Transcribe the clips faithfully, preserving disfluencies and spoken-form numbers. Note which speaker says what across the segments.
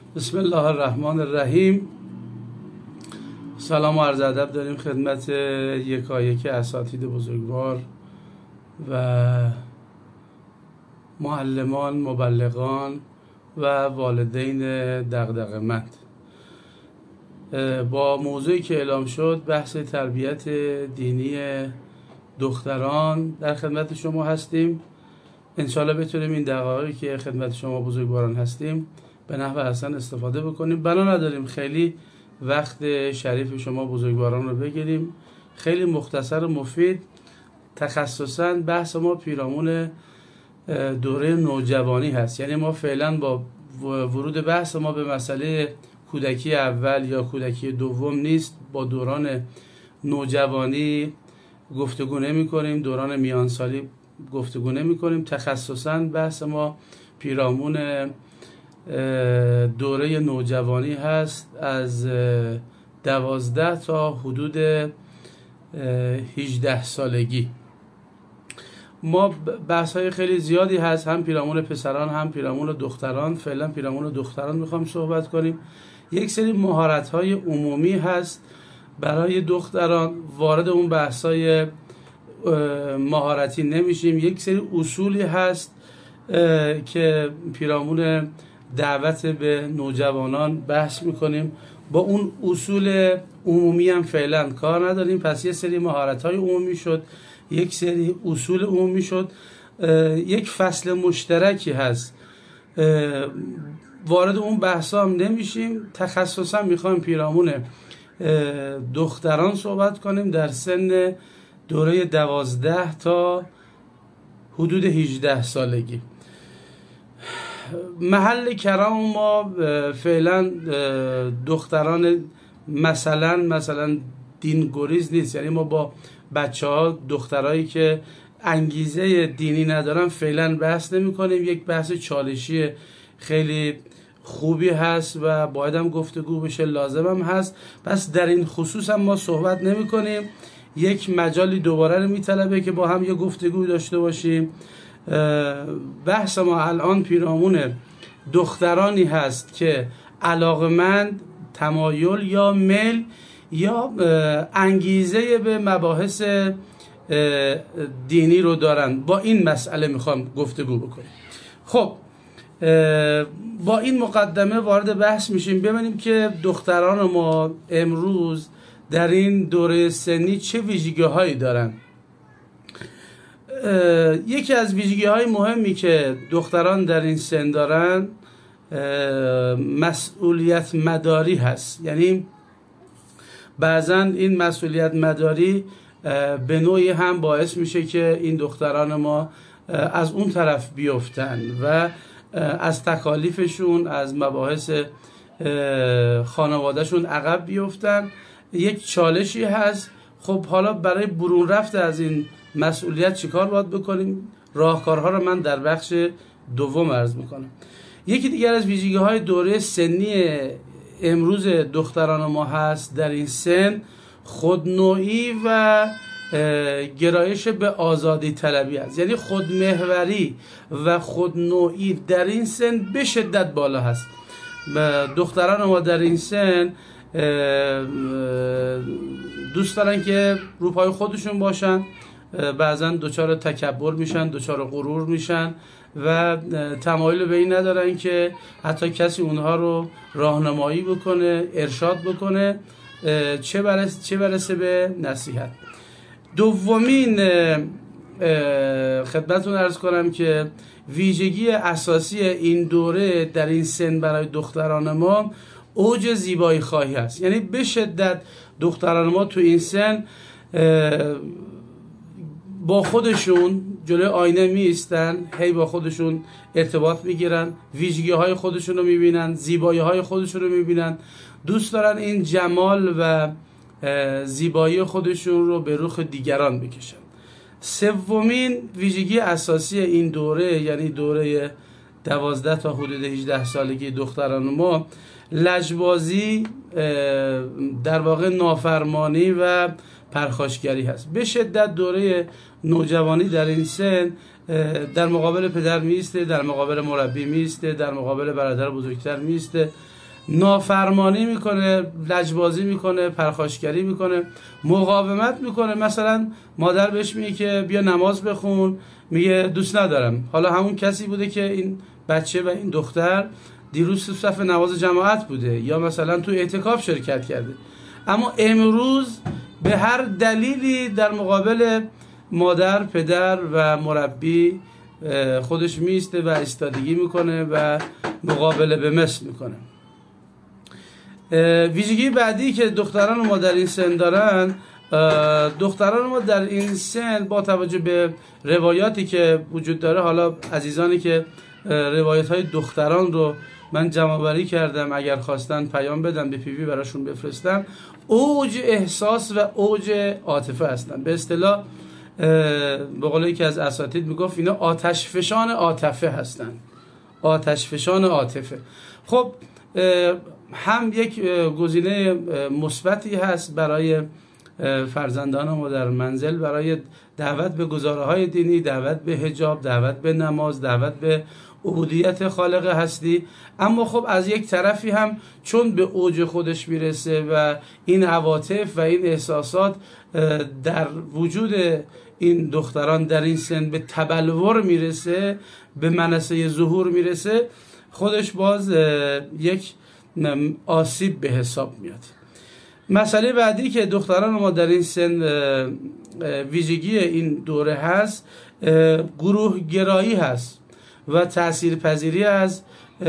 Speaker 1: بسم الله الرحمن الرحیم. سلام و عرض ادب داریم خدمت یکایک اساتید بزرگوار و معلمان، مبلغان و والدین دغدغه‌مند. با موضوعی که اعلام شد، بحث تربیت دینی دختران، در خدمت شما هستیم. انشالله بتونیم این دقایقی که خدمت شما بزرگواران هستیم به نحو حسن استفاده بکنیم. بنا نداریم خیلی وقت شریف شما بزرگواران رو بگیریم. خیلی مختصر و مفید. تخصصاً بحث ما پیرامون دوره نوجوانی هست. یعنی ما فعلا با ورود بحث ما به مسئله کودکی اول یا کودکی دوم نیست. با دوران نوجوانی گفتگو نمی کنیم، دوران میانسالی گفتگو نمی کنیم. تخصصاً بحث ما پیرامون دوره نوجوانی هست، از دوازده تا حدود هجده سالگی. ما بحث های خیلی زیادی هست، هم پیرامون پسران هم پیرامون دختران. فعلا پیرامون دختران میخوام صحبت کنیم. یک سری مهارت های عمومی هست برای دختران. وارد اون بحث های مهارتی نمیشیم. یک سری اصولی هست که پیرامون دعوت به نوجوانان بحث میکنیم. با اون اصول عمومی هم فعلا کار نداریم. پس یه سری مهارت‌های عمومی شد، یک سری اصول عمومی شد، یک فصل مشترکی هست. وارد اون بحثا هم نمیشیم. تخصصا میخوایم پیرامون دختران صحبت کنیم در سن دوره دوازده تا حدود هجده سالگی. محل کلام ما فعلا دختران مثلا مثلا دین گریز نیست. یعنی ما با بچه ها دخترایی که انگیزه دینی ندارن فعلا بحث نمی کنیم. یک بحث چالشی خیلی خوبی هست و باید هم گفتگو بشه، لازم هم هست. پس در این خصوص هم ما صحبت نمی کنیم. یک مجالی دوباره رو می طلبه که با هم یه گفتگو داشته باشیم. بحث ما الان پیرامون دخترانی هست که علاقمند، تمایل یا میل یا انگیزه به مباحث دینی رو دارن. با این مسئله میخوام گفتگو بکنیم. خب با این مقدمه وارد بحث میشیم. ببینیم که دختران ما امروز در این دوره سنی چه ویژگی هایی دارن. یکی از ویژگی های مهمی که دختران در این سن دارن مسئولیت مداری هست. یعنی بعضا این مسئولیت مداری به نوعی هم باعث میشه که این دختران ما از اون طرف بیفتن و از تکالیفشون، از مباحث خانوادهشون عقب بیفتن. یک چالشی هست. خب حالا برای برون رفت از این مسئولیت چیکار باید بکنیم؟ راهکارها رو من در بخش دوم عرض میکنم. یکی دیگر از ویژگی های دوره سنی امروز دختران ما هست در این سن خودنوعی و گرایش به آزادی طلبی است. یعنی خودمحوری و خودنوعی در این سن به شدت بالا هست. دختران ما در این سن دوست دارن که رو پای خودشون باشن، بعضا دچار تکبر میشن، دچار غرور میشن و تمایل به این ندارن که حتی کسی اونها رو راهنمایی بکنه، ارشاد بکنه، چه برسه, چه برسه به نصیحت. دومین خدمتتون عرض کنم که ویژگی اساسی این دوره در این سن برای دختران ما اوج زیبایی خواهی هست. یعنی به شدت دختران ما تو این سن با خودشون جلوی آینه می ایستن، هی با خودشون ارتباط میگیرن، ویژگی های خودشون رو میبینن، زیبایی های خودشون رو میبینن، دوست دارن این جمال و زیبایی خودشون رو به رخ دیگران بکشن. سومین ویژگی اساسی این دوره، یعنی دوره دوازده تا حدود هجده سالگی دختران ما، لجبازی، در واقع نافرمانی و پرخاشگری هست. به شدت دوره نوجوانی در این سن در مقابل پدر میسته، در مقابل مربی میسته، در مقابل برادر بزرگتر میسته نافرمانی میکنه، لجبازی میکنه، پرخاشگری میکنه، مقاومت میکنه. مثلا مادر بهش میگه که بیا نماز بخون، میگه دوست ندارم. حالا همون کسی بوده که این بچه و این دختر دیروز تو صف نماز جماعت بوده یا مثلا تو اعتکاف شرکت کرده، اما امروز به هر دلیلی در مقابل مادر، پدر و مربی خودش میسته و ایستادگی میکنه و مقابله به مثل میکنه. ویژگی بعدی که دختران ما در این سن دارن، دختران ما در این سن با توجه به روایاتی که وجود داره، حالا عزیزانی که روایت های دختران رو من جمع‌آوری کردم، اگر خواستن پیام بدن به پیوی براشون بفرستم، اوج احساس و اوج عاطفه هستن. به اصطلاح به قول یکی از اساتید میگفت اینا آتش فشان عاطفه هستن، آتش فشان عاطفه. خب هم یک گزینه مثبتی هست برای فرزندان ما در منزل، برای دعوت به گزاره‌های دینی، دعوت به حجاب، دعوت به نماز، دعوت به عبودیت خالق هستی. اما خب از یک طرفی هم چون به اوج خودش میرسه و این عواطف و این احساسات در وجود این دختران در این سن به تبلور میرسه، به منصه ظهور میرسه، خودش باز یک آسیب به حساب میاد. مسئله بعدی که دختران ما در این سن ویژگی این دوره هست، گروه گرایی هست و تاثیرپذیری از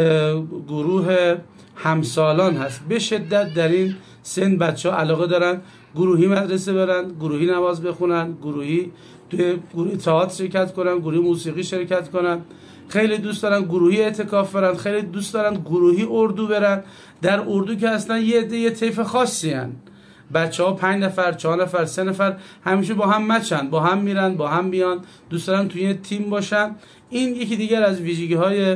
Speaker 1: گروه همسالان هست. به شدت در این سن بچه ها علاقه دارن گروهی مدرسه برن، گروهی نماز بخونن، گروهی توی گروهی تئاتر شرکت کنن، گروهی موسیقی شرکت کنن، خیلی دوست دارن گروهی اعتکاف برن، خیلی دوست دارن گروهی اردو برن. در اردو که اصلا یه عده یه طیف خاصی هن، بچه ها پنج نفر، چهار نفر، سه نفر همیشه با هم مچن، با هم میرن، با هم بیان، دوست دارن توی یه تیم باشن. این یکی دیگر از ویژگی های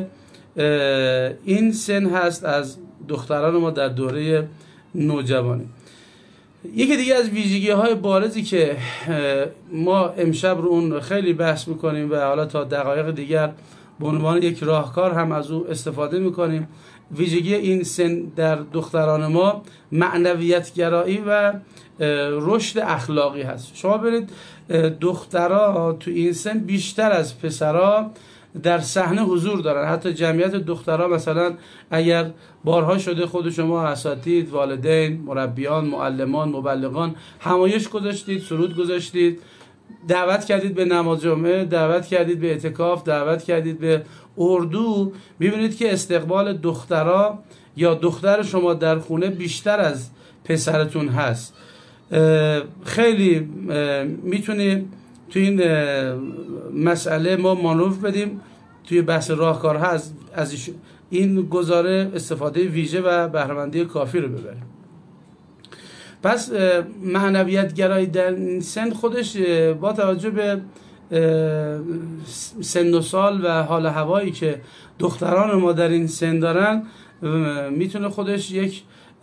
Speaker 1: این سن هست از دختران ما در دوره نوجوانی. یکی دیگه از ویژگی های بارزی که ما امشب رو اون خیلی بحث میکنیم و حالا تا دقایق دیگر به عنوان یک راهکار هم از او استفاده میکنیم، ویژگی این سن در دختران ما معنویت گرایی و رشد اخلاقی هست. شما برید دخترها تو این سن بیشتر از پسرها در صحنه حضور دارن. حتی جمعیت دخترها مثلا اگر بارها شده خود شما اساتید، والدین، مربیان، معلمان، مبلغان همایش گذاشتید، سرود گذاشتید، دعوت کردید به نماز جمعه، دعوت کردید به اعتکاف، دعوت کردید به اردو، میبینید که استقبال دخترها یا دختر شما در خونه بیشتر از پسرتون هست. خیلی میتونیم توی این مسئله ما مانور بدیم، توی بحث راهکار هست از این گزاره استفاده ویژه و بهره‌مندی کافی رو ببریم. پس معنویت گرایی در این سن خودش با توجه به سن و سال و حال هوایی که دختران ما در این سن دارن میتونه خودش یک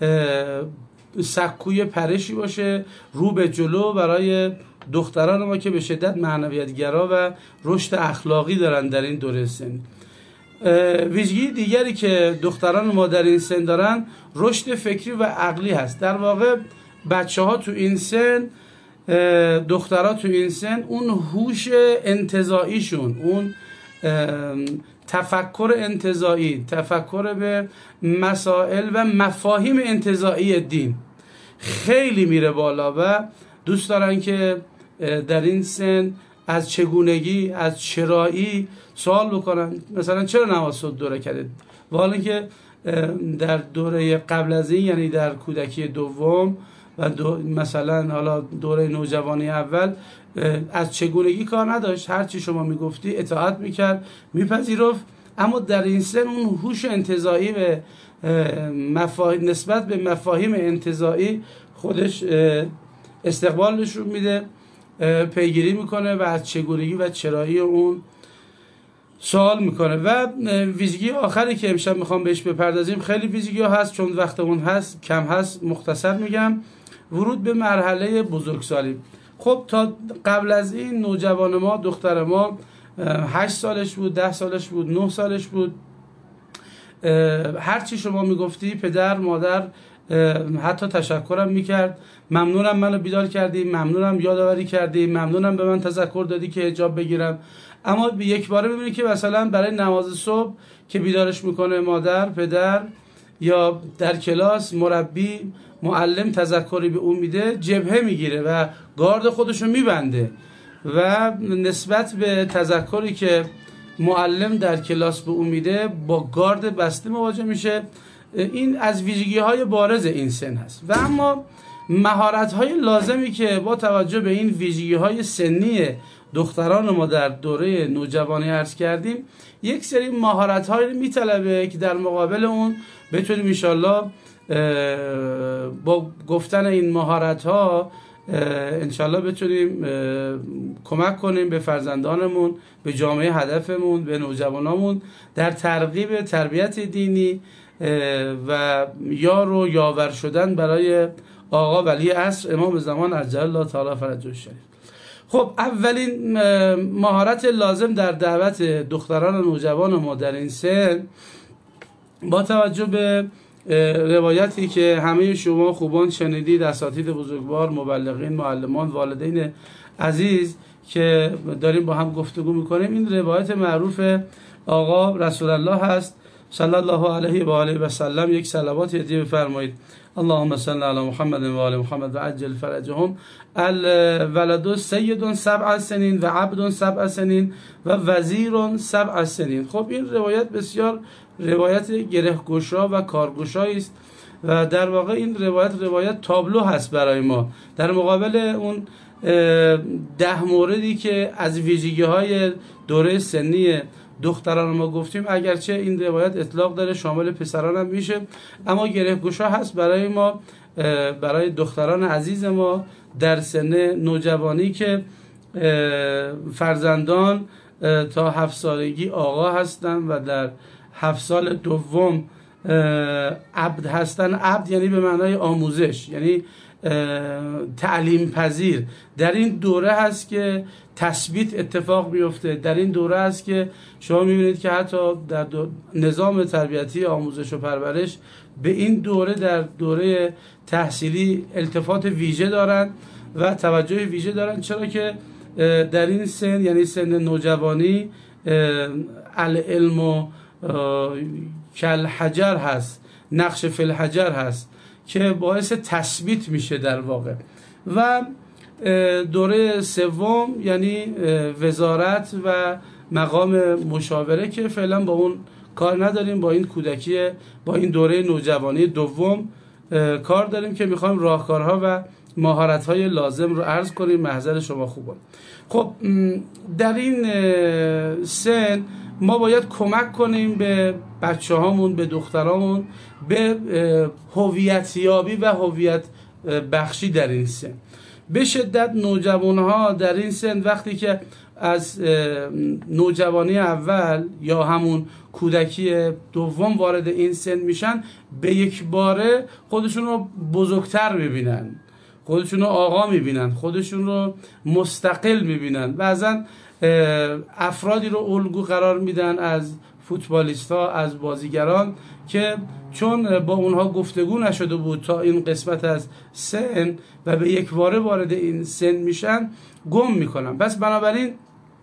Speaker 1: سکوی پرشی باشه رو به جلو برای دختران ما که به شدت معنویت گرا و رشد اخلاقی دارن در این دوره سن. ویژگی دیگری که دختران ما در این سن دارن رشد فکری و عقلی هست. در واقع بچه ها تو این سن، دخترها تو این سن، اون هوش انتزاعیشون، اون تفکر انتزاعی، تفکر به مسائل و مفاهیم انتزاعی دین خیلی میره بالا و دوست دارن که در این سن از چگونگی، از چرایی سوال بکنن. مثلا چرا نماز صبح دو رکعته؟ والا که در دوره قبل از این، یعنی در کودکی دوم و دو مثلا حالا دوره نوجوانی اول، از چگونگی کار نداشت، هر چی شما میگفتی اطاعت میکرد، میپذیرفت. اما در این سن اون هوش انتزاعی و مفاهیم نسبت به مفاهیم انتزاعی خودش استقبال نشون میده، پیگیری میکنه و از چگونگی و چرایی اون سوال میکنه. و ویژگی آخری که امشب میخوام بهش بپردازیم، خیلی ویژگی ها هست، چون وقتمون هست کم هست مختصر میگم. ورود به مرحله بزرگسالی. خب تا قبل از این نوجوان ما، دختر ما هشت سالش بود، ده سالش بود، نه سالش بود، هر چی شما میگفتی پدر مادر حتی تشکرم میکرد، ممنونم منو بیدار کردی، ممنونم یادآوری کردی، ممنونم به من تذکر دادی که حجاب بگیرم. اما به یک باره میبینی که مثلا برای نماز صبح که بیدارش میکنه مادر، پدر یا در کلاس مربی، معلم تذکری به اون میده، جبهه میگیره و گارد خودشو میبنده و نسبت به تذکری که معلم در کلاس به اون میده با گارد بسته مواجه میشه. این از ویژگی های بارز این سن هست. و اما مهارت های لازمی که با توجه به این ویژگی های سنی دختران ما در دوره نوجوانی عرض کردیم، یک سری مهارت های میطلبه که در مقابل اون بتونیم انشالله با گفتن این مهارت ها انشالله بتونیم کمک کنیم به فرزندانمون، به جامعه هدفمون، به نوجوانامون در ترغیب تربیت دینی و یار و یاور شدن برای آقا ولی عصر امام زمان عجل الله تعالی فرجه الشریف. خب اولین مهارت لازم در دعوت دختران و نوجوان ما در این سن، با توجه به روایتی که همه شما خوبان شنیدید، اساتید بزرگوار، مبلغین، معلمان، والدین عزیز که داریم با هم گفتگو میکنیم، این روایت معروف آقا رسول الله هست صلی الله علیه و آله و سلم. یک صلوات هدیه بفرمایید. اللهم صل علی محمد و آل محمد و عجل فرجهم. الولد سید سبع سنین و عبد سبع سنین و وزیر سبع سنین. خب این روایت بسیار روایت گرهگشا و کارگشایی است و در واقع این روایت روایت تابلو هست برای ما در مقابل اون ده موردی که از ویژگی های دوره سنی دختران ما گفتیم. اگرچه این روایت اطلاق داره شامل پسران هم میشه، اما گرهگشا هست برای ما، برای دختران عزیز ما در سن نوجوانی که فرزندان تا هفت سالگی آقا هستن و در هفت سال دوم عبد هستن. عبد یعنی به معنای آموزش، یعنی تعلیم پذیر. در این دوره هست که تثبیت اتفاق بیفته، در این دوره هست که شما میبینید که حتی در نظام تربیتی آموزش و پرورش به این دوره در دوره تحصیلی التفات ویژه دارن و توجه ویژه دارن، چرا که در این سن یعنی سن نوجوانی العلم و کالحجر هست، نقش فی الحجر هست که باعث تثبیت میشه در واقع. و دوره سوم یعنی وزارت و مقام مشاوره که فعلا با اون کار نداریم، با این کودکی، با این دوره نوجوانی دوم کار داریم که میخوایم راهکارها و مهارت‌های لازم رو عرض کنیم محضر شما خوبان. خب در این سن ما باید کمک کنیم به بچه هامون، به دخترامون، به هویت یابی و هویت بخشی در این سن. به شدت نوجوان ها در این سن وقتی که از نوجوانی اول یا همون کودکی دوم وارد این سن میشن، به یک باره خودشون رو بزرگتر میبینن، خودشون رو آقا میبینن، خودشون رو مستقل میبینن. بعضن افرادی رو الگو قرار میدن از فوتبالیستا، از بازیگران که چون با اونها گفتگو نشده بود تا این قسمت از سن و به یک باره وارد این سن میشن، گم میکنن. پس بنابراین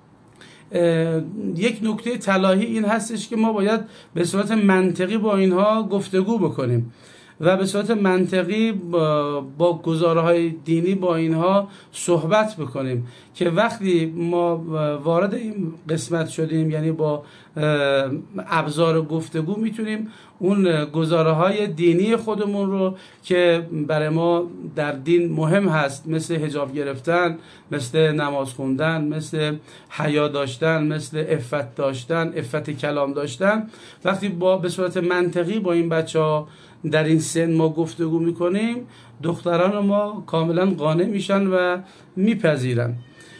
Speaker 1: یک نکته طلایی این هستش که ما باید به صورت منطقی با اینها گفتگو بکنیم و به صورت منطقی با, با گزارهای دینی با اینها صحبت بکنیم که وقتی ما وارد این قسمت شدیم، یعنی با ابزار گفتگو میتونیم اون گزارهای دینی خودمون رو که برای ما در دین مهم هست، مثل حجاب گرفتن، مثل نماز خوندن، مثل حیا داشتن، مثل عفت داشتن، عفت کلام داشتن، وقتی با به صورت منطقی با این بچه‌ها در این سن ما گفتگو میکنیم، دختران ما کاملا قانع میشن و میپذیرن.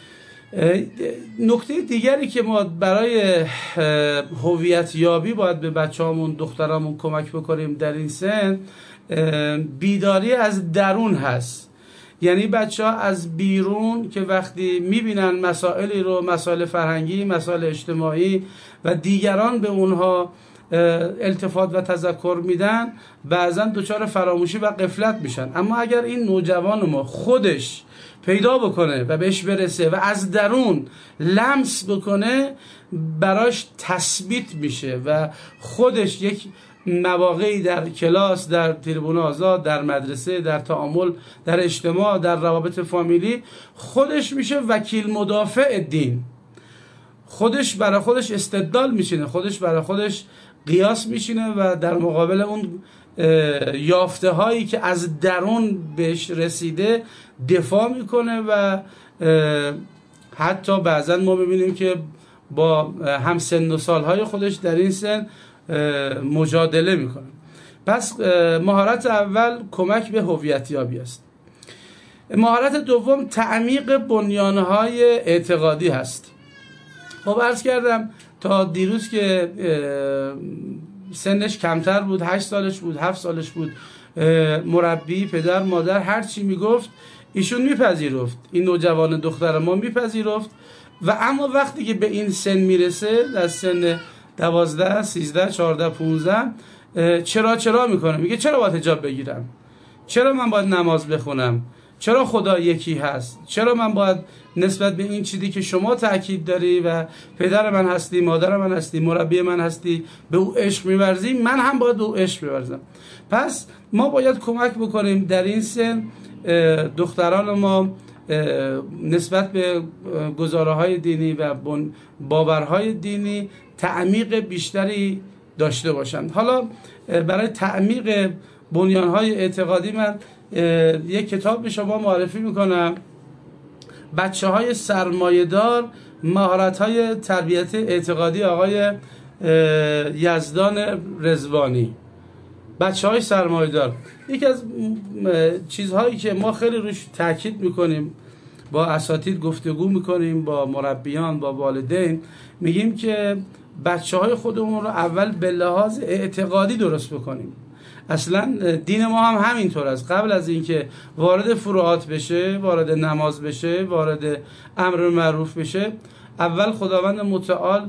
Speaker 1: نکته دیگری که ما برای هویت یابی باید به بچه‌هامون، دخترامون کمک بکنیم در این سن، بیداری از درون هست. یعنی بچه‌ها از بیرون که وقتی میبینن مسائلی رو، مسائل فرهنگی، مسائل اجتماعی و دیگران به اونها التفات و تذکر میدن بعضا دچار فراموشی و غفلت میشن. اما اگر این نوجوان ما خودش پیدا بکنه و بهش برسه و از درون لمس بکنه، براش تثبیت میشه و خودش یک مواقعی در کلاس، در تریبون آزاد، در مدرسه، در تعامل، در اجتماع، در روابط فامیلی خودش میشه وکیل مدافع دین، خودش برای خودش استدلال میشینه، خودش برای خودش قیاس میشینه و در مقابل اون یافته هایی که از درون بهش رسیده دفاع میکنه و حتی بعضا ما ببینیم که با هم سن و سالهای خودش در این سن مجادله میکنه. پس مهارت اول کمک به هویتیابی است. مهارت دوم تعمیق بنیانهای اعتقادی هست. خب عرض کردم تا دیروز که سنش کمتر بود، هشت سالش بود، هفت سالش بود، مربی، پدر، مادر هر چی میگفت ایشون میپذیرفت، این نوجوان دختر ما میپذیرفت. و اما وقتی که به این سن میرسه، در سن دوازده، سیزده، چهارده، پونزده، چرا چرا میکنه، میگه چرا باید حجاب بگیرم، چرا من باید نماز بخونم، چرا خدا یکی هست، چرا من باید نسبت به این چیزی که شما تأکید داری و پدر من هستی، مادر من هستی، مربی من هستی، به او عشق می‌ورزی، من هم باید به او عشق بورزم. پس ما باید کمک بکنیم در این سن دختران ما نسبت به گزاره‌های دینی و باورهای دینی تعمیق بیشتری داشته باشند. حالا برای تعمیق بنیانهای اعتقادی من یک کتاب به شما معرفی میکنم، بچه های سرمایه‌دار، مهارت‌های تربیت اعتقادی آقای یزدان رضوانی. بچه های سرمایه‌دار یکی از چیزهایی که ما خیلی روش تاکید میکنیم، با اساتید گفتگو میکنیم، با مربیان، با والدین، میگیم که بچه های خودمون رو اول به لحاظ اعتقادی درست بکنیم. اصلا دین ما هم همینطور است. قبل از اینکه وارد فروعات بشه، وارد نماز بشه، وارد امر معروف بشه، اول خداوند متعال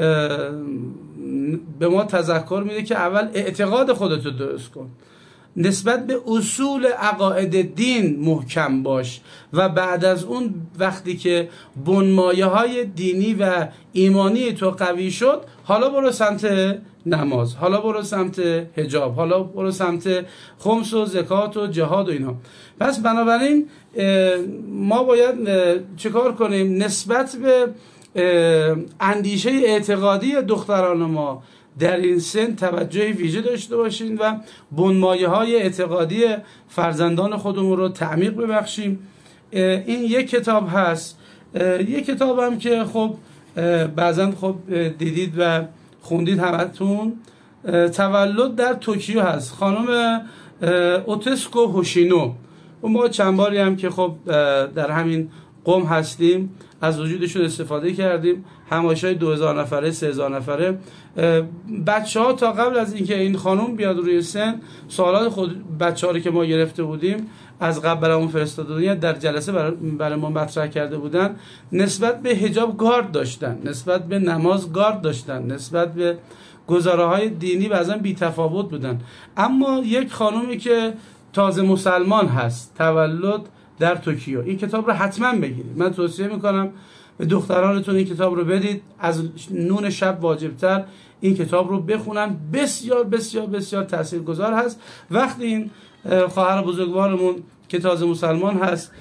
Speaker 1: به ما تذکر میده که اول اعتقاد خودتو درست کن، نسبت به اصول عقاید دین محکم باش و بعد از اون وقتی که بنمایه های دینی و ایمانی تو قوی شد، حالا برو سمت نماز، حالا برو سمت حجاب، حالا برو سمت خمس و زکات و جهاد و اینا. پس بنابراین ما باید چیکار کنیم؟ نسبت به اندیشه اعتقادی دختران ما در این سن توجه ویژه داشته باشین و بنمایه های اعتقادی فرزندان خودمون رو تعمیق ببخشیم. این یک کتاب هست. یک کتاب هم که خب بعضا خب دیدید و خوندید همتون، تولد در توکیو هست، خانم اوتسکو هوشینو. و ما چند باری هم که خب در همین قم هستیم از وجودشون استفاده کردیم، همایش‌های دو هزار نفره، سه هزار نفره. بچه ها تا قبل از اینکه این خانم بیاد روی سن، سوالات خود بچه ها رو که ما گرفته بودیم از قبل برامون فرستاده بودن، در جلسه برای ما مطرح کرده بودن، نسبت به حجاب گارد داشتن، نسبت به نماز گارد داشتن، نسبت به گزاره های دینی بعضا بی تفاوت بودن. اما یک خانومی که تازه مسلمان هست، تولد در توکیو، این کتاب رو حتما بگیرید. من توصیه میکنم به دخترانتون این کتاب رو بدید، از نون شب واجبتر این کتاب رو بخونن، بسیار بسیار بسیار تاثیرگذار هست. وقتی این خواهر بزرگوارمون که تازه مسلمان هست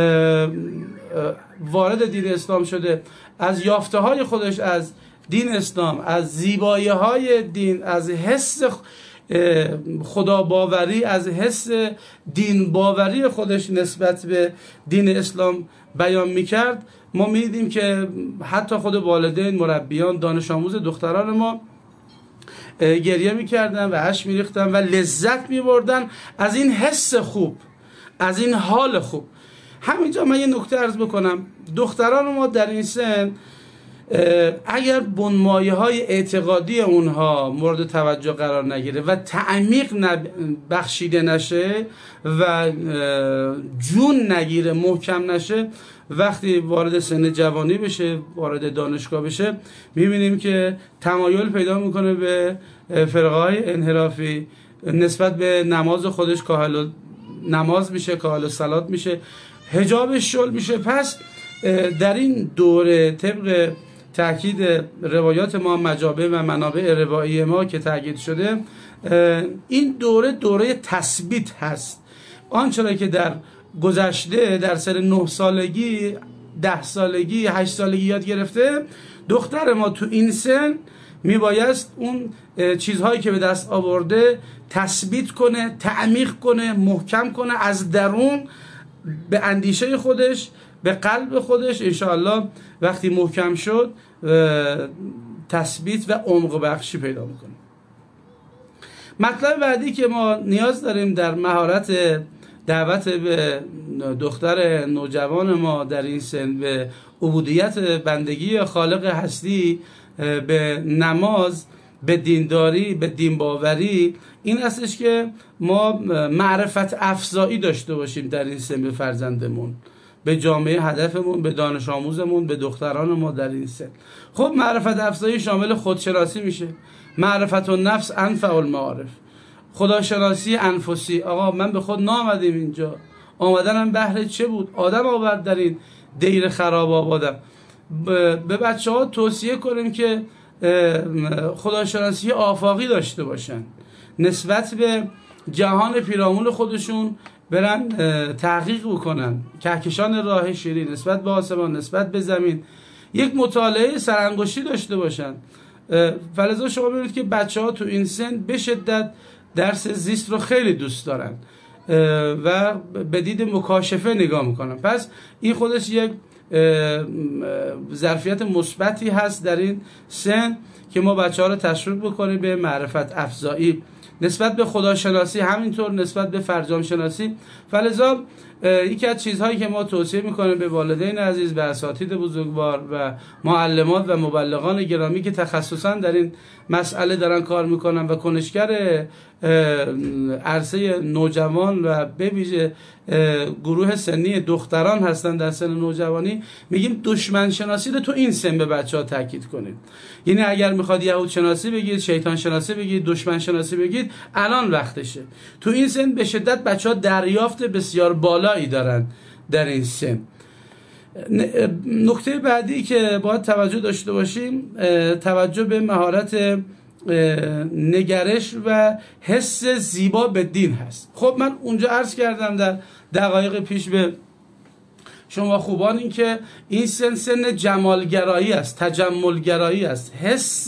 Speaker 1: وارد دین اسلام شده، از یافته های خودش از دین اسلام، از زیبایی های دین، از حس خدا باوری، از حس دین باوری خودش نسبت به دین اسلام بیان میکرد، ما میدیدیم که حتی خود والدین، مربیان، دانش آموز دختران ما گریه میکردن و اشک میریختن و لذت میبردن از این حس خوب، از این حال خوب. همینجا من یه نکته عرض بکنم، دختران ما در این سن اگر بنمایه های اعتقادی اونها مورد توجه قرار نگیره و تعمیق بخشیده نشه و جون نگیره، محکم نشه، وقتی وارد سن جوانی بشه، وارد دانشگاه بشه، میبینیم که تمایل پیدا میکنه به فرقه های انحرافی، نسبت به نماز خودش کاهل نماز میشه، کاهل صلات میشه، حجابش شل میشه. پس در این دوره طبق تأکید روایات ما، مجابه و منابع روایی ما که تأکید شده، این دوره دوره تثبیت هست. آنچه که در گذشته در سن نه سالگی، ده سالگی، هشت سالگی یاد گرفته، دختر ما تو این سن میبایست اون چیزهایی که به دست آورده تثبیت کنه، تعمیق کنه، محکم کنه، از درون به اندیشه خودش، به قلب خودش. انشاءالله وقتی محکم شد تثبیت و عمق بخشی پیدا میکنه. مطلب بعدی که ما نیاز داریم در مهارت دعوت به دختر نوجوان ما در این سن به عبودیت بندگی خالق هستی، به نماز، به دینداری، به دین باوری، این هستش که ما معرفت افزایی داشته باشیم در این سن به فرزندمون، به جامعه هدفمون، به دانش آموزمون، به دختران ما در این سن. خب معرفت افزایی شامل خودشناسی میشه. معرفت النفس انفع المعارف. خداشناسی انفسی. آقا من به خود نامدیم اینجا، آمدنم بهر چه بود؟ آدم آورد در این دیر خراب آبادم. به بچه ها توصیه کنیم که خداشناسی آفاقی داشته باشن، نسبت به جهان پیرامون خودشون برن تحقیق بکنن، کهکشان راه شیرین، نسبت به آسمان، نسبت به زمین، یک مطالعه سرانگشتی داشته باشن. فلذا شما ببینید که بچه ها تو این سن به شدت درس زیست رو خیلی دوست دارن و به دید مکاشفه نگاه میکنن. پس این خودش یک ظرفیت مثبتی هست در این سن که ما بچه ها رو تشویق بکنیم به معرفت افزایی نسبت به خداشناسی، همینطور نسبت به فرجام شناسی. فلذا یکی از چیزهایی که ما توصیه میکنیم به والدین عزیز، به اساتید بزرگوار و معلمات و مبلغان گرامی که تخصصا در این مسئله دارن کار میکنن و کنشگر عرصه نوجوان و به ویژه گروه سنی دختران هستن در سن نوجوانی، میگیم دشمن شناسی رو تو این سن به بچه ها تاکید کنید. یعنی اگر میخواد یهود شناسی بگید، شیطان شناسی بگید، دشمن شناسی بگید، الان وقتشه. تو این سن به شدت بچه ها دریافت بسیار بالایی دارن در این سن. نکته بعدی که باید توجه داشته باشیم، توجه به مهارت نگرش و حس زیبا به دین هست. خب من اونجا عرض کردم در دقایق پیش به شما خوبان این که این سن سن جمالگرایی است، تجملگرایی است. حس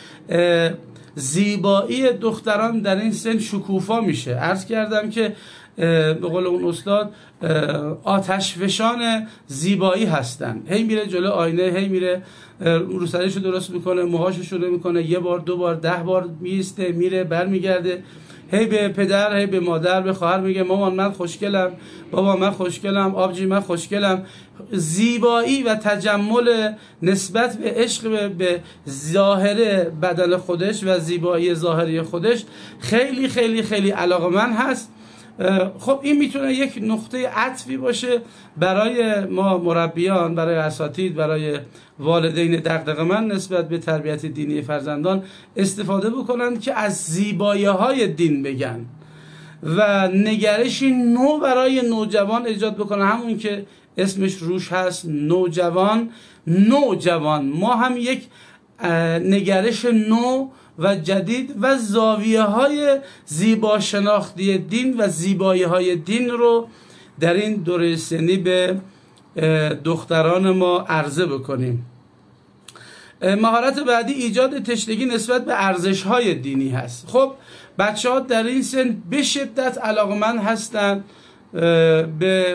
Speaker 1: زیبایی دختران در این سن شکوفا میشه. عرض کردم که به قول اون استاد آتش فشان زیبایی هستن. هی میره جلو آینه، هی میره روسریشو درست میکنه، موهاشو شونه میکنه، یه بار دو بار ده بار میسته، میره برمیگرده، هی به پدر، هی به مادر، به خواهر میگه مامان من خوشگلم، بابا من خوشگلم، آبجی من خوشگلم. زیبایی و تجمل نسبت به عشق به ظاهر بدن خودش و زیبایی ظاهری خودش خیلی خیلی خیلی علاقمند هست. خب این میتونه یک نقطه عطفی باشه برای ما مربیان، برای اساتید، برای والدین دغدغه‌مند نسبت به تربیت دینی فرزندان استفاده بکنن که از زیبایی‌های دین بگن و نگرشی نو برای نوجوان ایجاد بکنن. همون که اسمش روش هست، نوجوان. نوجوان ما هم یک نگرش نو و جدید و زاویه های زیبا شناختی دین و زیبایی های دین رو در این دوره سنی به دختران ما عرضه بکنیم. مهارت بعدی ایجاد تشنگی نسبت به ارزش های دینی هست. خب بچه ها در این سن به شدت علاقمند هستن به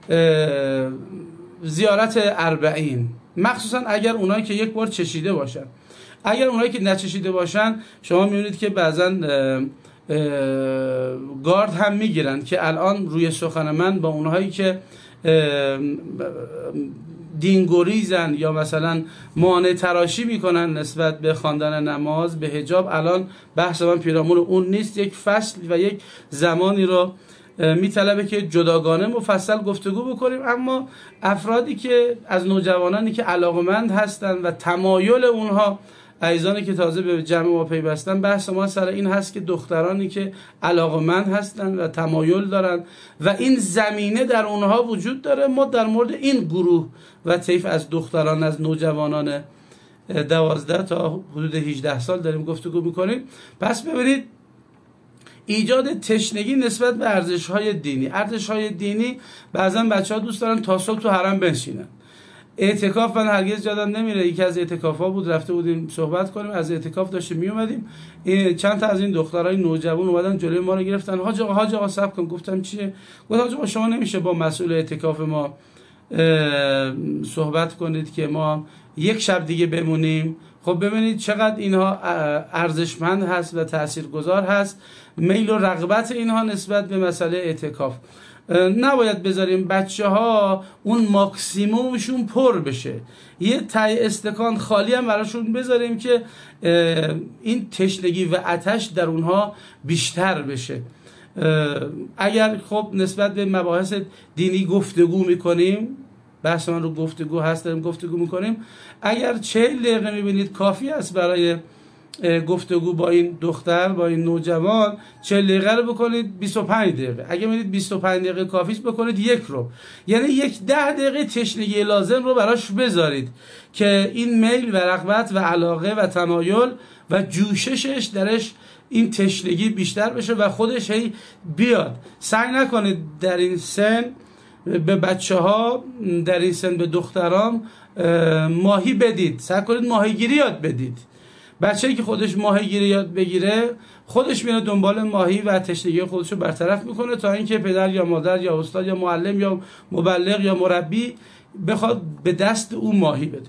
Speaker 1: زیارت اربعین، مخصوصا اگر اونایی که یک بار چشیده باشن. اگر اونایی که نچشیده باشن شما میبینید که بعضا گارد هم میگیرن که الان روی سخن من با اونهایی که دینگریزن یا مثلا مانع تراشی میکنن نسبت به خواندن نماز، به حجاب، الان بحث من پیرامون اون نیست. یک فصل و یک زمانی رو میطلبه که جداگانه مفصل گفتگو بکنیم، اما افرادی که از نوجوانانی که علاقمند هستن و تمایل اونها، عزیزانی که تازه به جمع ما پیوستن، بحث ما سر این هست که دخترانی که علاقمند هستن و تمایل دارن و این زمینه در اونها وجود داره، ما در مورد این گروه و طیف از دختران، از نوجوانان دوازده تا حدود هجده سال داریم گفتگو میکنیم. پس ببینید ایجاد تشنگی نسبت به ارزش‌های دینی. ارزش‌های دینی بعضا بچه‌ها دوست دارن تا صبح تو حرم بنشینن. اعتکاف من هرگز یادم نمیره، یکی از اعتکاف‌ها بود، رفته بودیم صحبت کنیم، از اعتکاف داشتیم می اومدیم، چند تا از این دخترای نوجوان اومدن جلوی ما رو گرفتن، حاج آقا حاج آقا صبر کن. گفتم چیه؟ گفتم حاج آقا شما نمیشه با مسئول اعتکاف ما صحبت کنید که ما یک شب دیگه بمونیم؟ خب ببینید چقدر اینها ارزشمند هست و تاثیرگذار هست میل و رغبت اینها نسبت به مسئله اعتکاف. نباید بذاریم بچه ها اون ماکسیمومشون پر بشه، یه تای استکان خالی هم براشون بذاریم که این تشنگی و آتش در اونها بیشتر بشه. اگر خب نسبت به مباحث دینی گفتگو میکنیم، بحث من رو گفتگو هست، داریم گفتگو میکنیم، اگر چهل دقیقه میبینید کافی است برای گفتگو با این دختر، با این نوجوان، چهل دقیقه رو بکنید بیست و پنج دقیقه. اگه میدید بیست و پنج دقیقه کافی است بکنید یک رو، یعنی یک ده دقیقه تشنگی لازم رو براش بذارید که این میل و رغبت و علاقه و تمایل و جوششش درش این تشنگی بیشتر بشه و خودش هی بیاد. سعی نکنید در این سن به بچه ها، در این سن به دختران ماهی بدید، سعی کنید ماهیگیری یاد بدید. بچه‌ای که خودش ماهیگیری یاد بگیره، خودش میره دنبال ماهی و تشنگی خودش رو برطرف میکنه تا اینکه پدر یا مادر یا استاد یا معلم یا مبلغ یا مربی بخواد به دست او ماهی بده.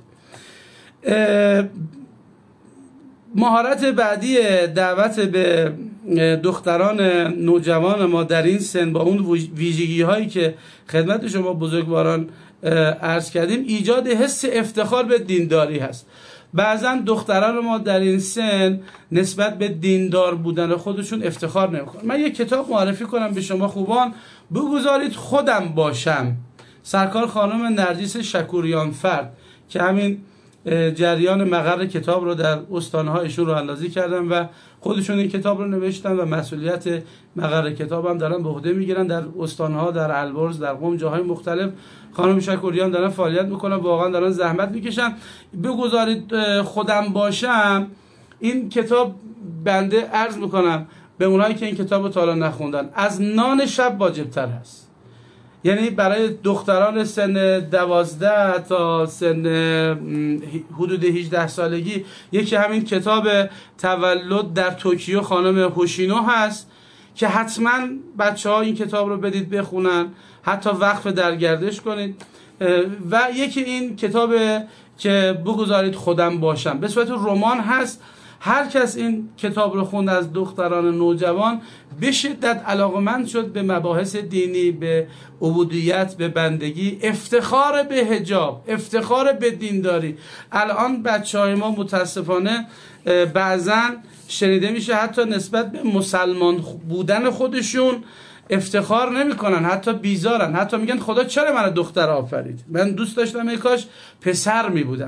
Speaker 1: مهارت بعدی دعوت به دختران نوجوان ما در این سن با اون ویژگی هایی که خدمت شما بزرگواران عرض کردیم، ایجاد حس افتخار به دینداری هست. بعضا دختران ما در این سن نسبت به دیندار بودن خودشون افتخار نمیکنن. من یک کتاب معرفی کنم به شما خوبان، بگذارید خودم باشم، سرکار خانم نرجس شکوریان فرد که همین جریان مقر کتاب رو در استانهایشون رو اندازی کردن و خودشون این کتاب رو نوشتن و مسئولیت مقر کتاب هم دارن به عهده میگیرن. در استانها، در البرز، در قم، جاهای مختلف خانم شکوریان دارن فعالیت میکنن، واقعا دارن زحمت میکشن. بگذارید خودم باشم، این کتاب بنده عرض میکنم به اونایی که این کتاب رو تا حالا نخوندن، از نان شب واجبتر هست. یعنی برای دختران سن دوازده تا سن حدود هجده سالگی یکی همین کتاب تولد در توکیو خانم هوشینو هست که حتما بچه ها این کتاب رو بدید بخونن، حتی وقف در گردش کنید. و یکی این کتاب که بگذارید خودم باشم به صورت رمان هست. هر کس این کتاب رو خوند از دختران نوجوان به شدت علاقمند شد به مباحث دینی، به عبودیت، به بندگی، افتخار به حجاب، افتخار به دینداری. الان بچه‌های ما متاسفانه بعضا شنیده میشه حتی نسبت به مسلمان بودن خودشون افتخار نمیکنن، حتی بیزارن، حتی میگن خدا چرا من دختر آفرید، من دوست داشتم ای کاش پسر میبودم.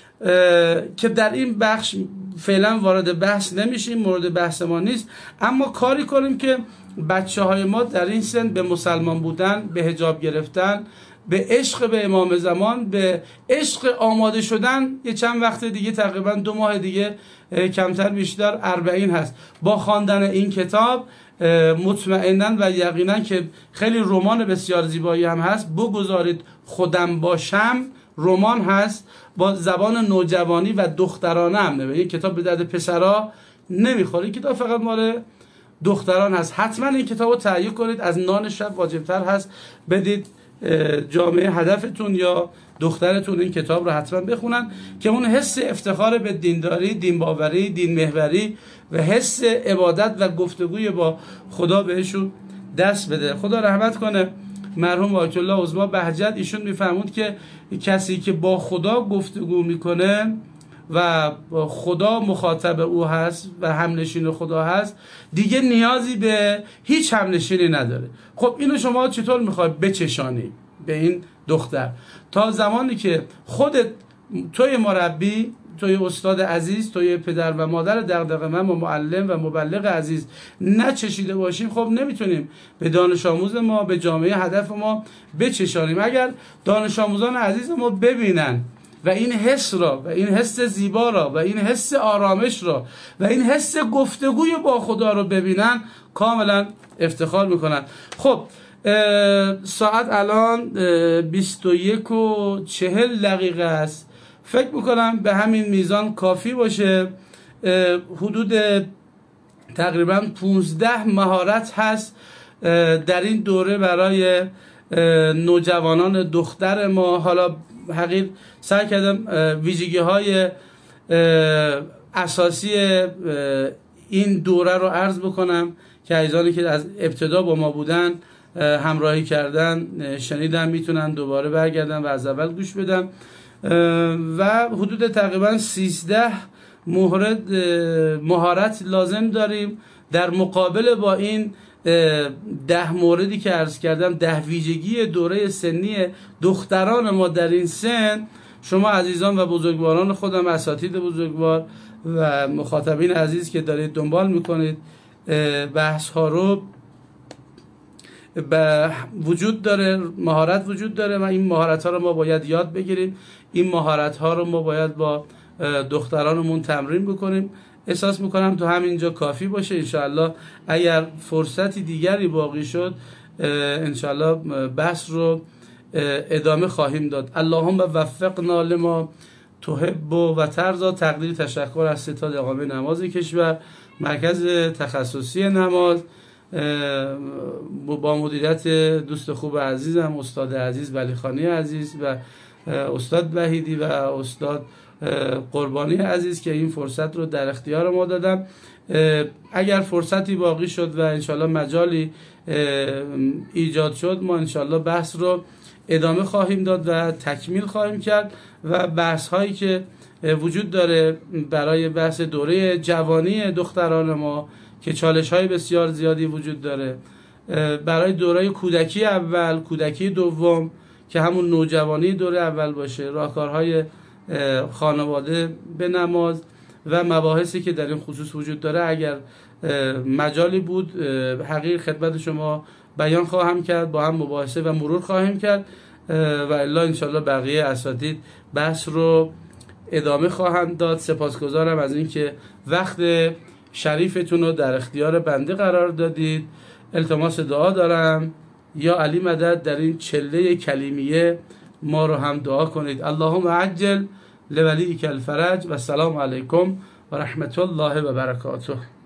Speaker 1: که در این بخش فعلا وارد بحث نمیشیم، مورد بحث ما نیست، اما کاری کنیم که بچه های ما در این سن به مسلمان بودن، به حجاب گرفتن، به عشق به امام زمان، به عشق آماده شدن. یه چند وقت دیگه، تقریبا دو ماه دیگه کمتر بیشتر اربعین هست، با خواندن این کتاب مطمئناً و یقینا که خیلی رمان بسیار زیبایی هم هست. بگذارید خودم باشم رمان هست، با زبان نوجوانی و دخترانه هم نوشته. این کتاب به درد پسرا نمیخوره، این کتاب فقط مال دختران هست. حتما این کتاب رو تهیه کنید، از نان شب واجبتر هست. بدید جامعه هدفتون یا دخترتون این کتاب رو حتما بخونن که اون حس افتخار به دینداری، دین باوری، دین محوری و حس عبادت و گفتگوی با خدا بهشون دست بده. خدا رحمت کنه مرحوم آیت الله عظما بهجت، ایشون میفهمود که کسی که با خدا گفتگو میکنه و خدا مخاطب او هست و همنشین خدا هست، دیگه نیازی به هیچ همنشینی نداره. خب اینو شما چطور میخوای بچشانی به این دختر؟ تا زمانی که خودت توی مربی، توی استاد عزیز، توی پدر و مادر دغدغه‌مند و معلم و مبلغ عزیز نچشیده باشیم، خب نمیتونیم به دانش آموز ما، به جامعه هدف ما بچشانیم. اگر دانش آموزان عزیز ما ببینن و این حس را و این حس زیبا را و این حس آرامش را و این حس گفتگوی با خدا رو ببینن، کاملا افتخار میکنن. خب ساعت الان بیست و یک و چهل دقیقه است. فکر میکنم به همین میزان کافی باشه. حدود تقریبا پونزده مهارت هست در این دوره برای نوجوانان دختر ما. حالا حقیقت سعی کردم ویژگی های اساسی این دوره رو عرض بکنم که عزیزانی که از ابتدا با ما بودن، همراهی کردن، شنیدن، میتونن دوباره برگردن و از اول گوش بدن. و حدود تقریبا سیزده مورد مهارت لازم داریم در مقابل با این ده موردی که عرض کردم، ده ویژگی دوره سنی دختران ما در این سن. شما عزیزان و بزرگواران خودم، اساتید بزرگوار و مخاطبین عزیز که دارید دنبال میکنید بحث ها رو، به وجود داره، مهارت وجود داره و این مهارت ها رو ما باید یاد بگیریم. این مهارت ها رو ما باید با دخترانمون تمرین بکنیم. احساس میکنم تو همینجا کافی باشه. انشاءالله اگر فرصتی دیگری باقی شد انشاءالله بحث رو ادامه خواهیم داد. اللهم وفقنا لما تحب و ترضا. تقدیر تشکر از ستاد اقامه نماز کشور، مرکز تخصصی نماز با مدیریت دوست خوب عزیزم استاد عزیز ولیخانی عزیز و استاد وحیدی و استاد قربانی عزیز که این فرصت رو در اختیار ما دادم. اگر فرصتی باقی شد و انشالله مجالی ایجاد شد، ما انشالله بحث رو ادامه خواهیم داد و تکمیل خواهیم کرد و بحث هایی که وجود داره برای بحث دوره جوانی دختران ما که چالش های بسیار زیادی وجود داره، برای دوره کودکی اول، کودکی دوم که همون نوجوانی دوره اول باشه، راهکارهای خانواده به نماز و مباحثی که در این خصوص وجود داره. اگر مجالی بود حقیقت خدمت شما بیان خواهم کرد، با هم مباحثه و مرور خواهیم کرد و الا انشالله بقیه اساتید بحث رو ادامه خواهند داد. سپاسگزارم از اینکه وقت شریفتون رو در اختیار بنده قرار دادید. التماس دعا دارم یا علی مدد در این چله کلیمیه ما رو هم دعا کنید. اللهم عجل لولیک الفرج و السلام علیکم و رحمت الله و برکاته.